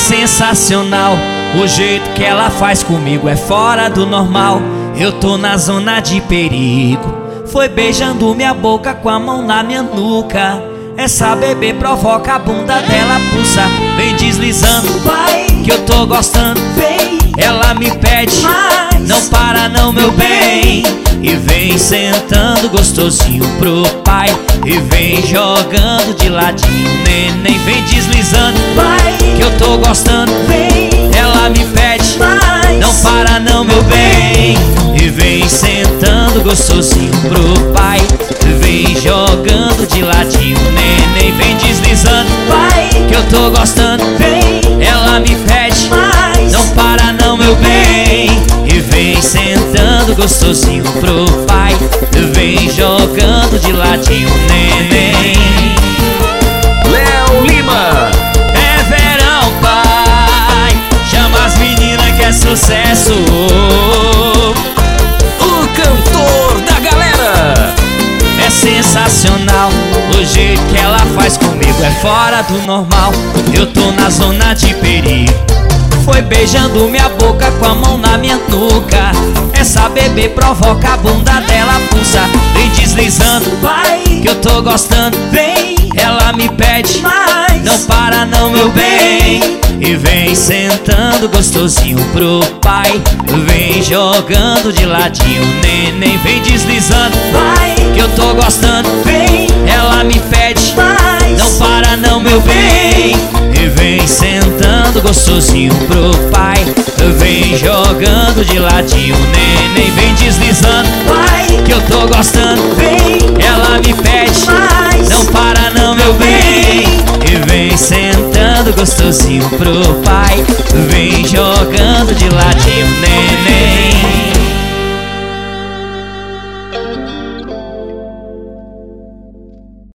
sensacional, o jeito que ela faz comigo é fora do normal. Eu tô na zona de perigo. Foi beijando minha boca com a mão na minha nuca. Essa bebê provoca, a bunda dela pulsa. Vem deslizando, vai, que eu tô gostando. Vem, ela me pede, mais, não para não, meu bem. E vem sentando gostosinho pro pai. E vem jogando de ladinho, neném. Vem deslizando, vai, que eu tô gostando. Vem, ela me pede, mais, não para não, meu bem. E vem sentando gostosinho pro pai. Vem jogando de ladinho, neném. Vem deslizando, vai, que eu tô gostando. Vem, ela me pede, mais, não para não, meu bem. E vem sentando gostosinho pro pai. Vem jogando de ladinho, neném. Léo Lima. É verão, pai, chama as meninas que é sucesso. O cantor da galera. É sensacional, o jeito que ela faz comigo é fora do normal. Eu tô na zona de perigo. Foi beijando minha boca com a mão na minha nuca. Essa bebê provoca, a bunda dela pulsa. Vem deslizando, vai, que eu tô gostando. Vem, ela me pede, mais, não para não, meu bem. E vem sentando gostosinho pro pai. Vem jogando de ladinho, neném. Vem deslizando, vai, que eu tô gostando. Vem, ela me pede, mais, não para não, meu bem. E vem sentando gostosinho pro pai. Vem jogando de ladinho, neném. Vem deslizando, vai, que eu tô gostando. Vem, ela me pede, mais, não para não, meu bem. E vem sentando gostosinho pro pai. Vem jogando de ladinho, neném.